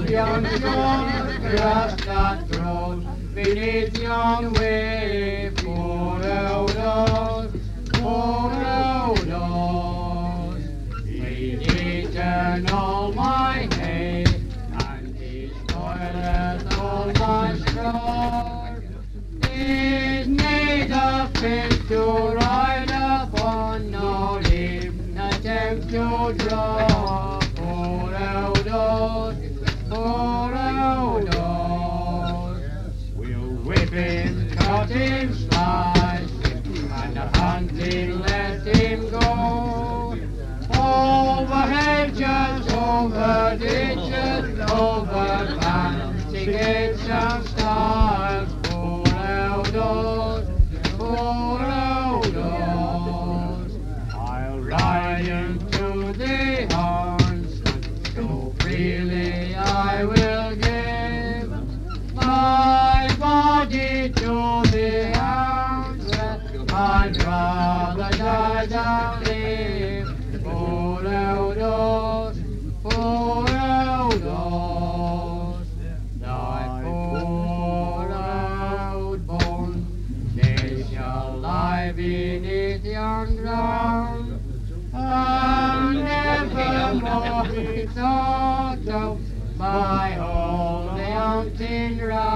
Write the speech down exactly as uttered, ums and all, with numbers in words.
of yon shore, grass that grows beneath yon wave, pour out us, pour out us. He eternal my hay, and he spoileth all my store. He's made a fit to ride upon, no leave, no attempt to draw. Pour out us, pour out us. We'll whip him, cut him, slice him, and the hunting let him go. Over hedges, over ditches, over fancy gates and stiles. Pour out us, pour out us. I'll ride into the horns, so freely I will give my body to the hounds. I'd rather die than live. Pour out us, pour out us. Thy pour out bones, they shall lie beneath yon ground, and never more be thought of by all the hunting round.